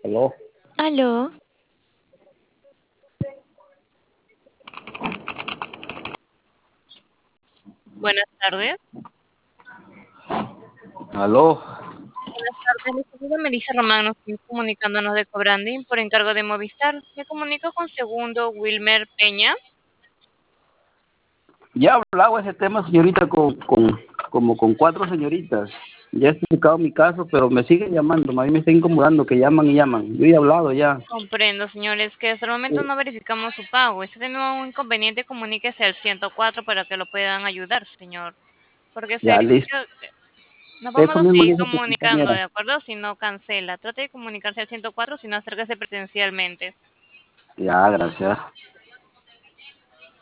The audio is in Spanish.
Aló. Aló, buenas tardes. Aló. Buenas tardes, mi querida Melissa Román, nos estoy comunicándonos de Cobranding por encargo de Movistar. Me comunico con segundo Wilmer Peña. Ya he hablado ese tema, señorita, como con cuatro señoritas. Ya he explicado mi caso, pero me siguen llamando. A mí me está incomodando que llaman y llaman. Yo ya he hablado ya. Comprendo, señores, que hasta el momento no verificamos su pago. Si tiene un inconveniente, comuníquese al 104 para que lo puedan ayudar, señor. Porque ese Ya, listo. servicio no Eso podemos mismo seguir dijo tu comunicando, compañera. ¿de acuerdo? Si no cancela. Trate de comunicarse al 104, si no acérquese presencialmente. Ya, gracias.